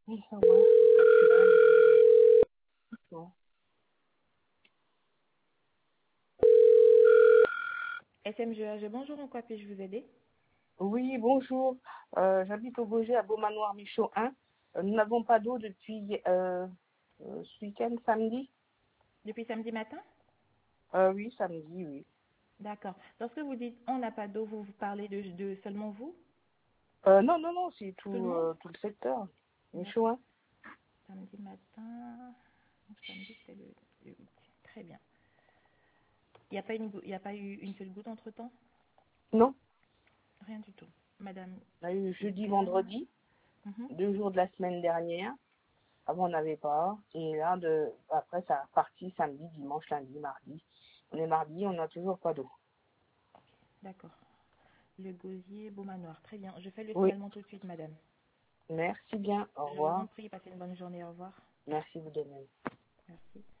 Oui, ça va. Non. SMGAG, bonjour, en quoi puis-je vous aider? Oui, bonjour. J'habite au Beaugé à Beaumanoir Michaud 1. Nous n'avons pas d'eau depuis ce week-end, samedi. Depuis samedi matin? Oui, samedi, oui. D'accord. Lorsque vous dites on n'a pas d'eau, vous parlez de seulement vous? Non, non, non, c'est Tout le monde? tout le secteur. Michaud D'accord. 1. Samedi matin. Samedi, c'était le 8. Très bien. Il n'y a pas eu une seule goutte entre-temps? Non, Rien du tout. Madame on a eu jeudi, Hélène. vendredi, Mhm. 2 jours de la semaine dernière. Avant, on n'avait pas. Et là, après, ça a parti samedi, dimanche, lundi, mardi. On est mardi, on n'a toujours pas d'eau. D'accord. Le gosier Beaumanoir. Très bien. Je fais le Oui, signalement tout de suite, madame. merci bien. Au Je vous en revoir. prie, passez une bonne journée. Au revoir. Merci vous de même. Merci.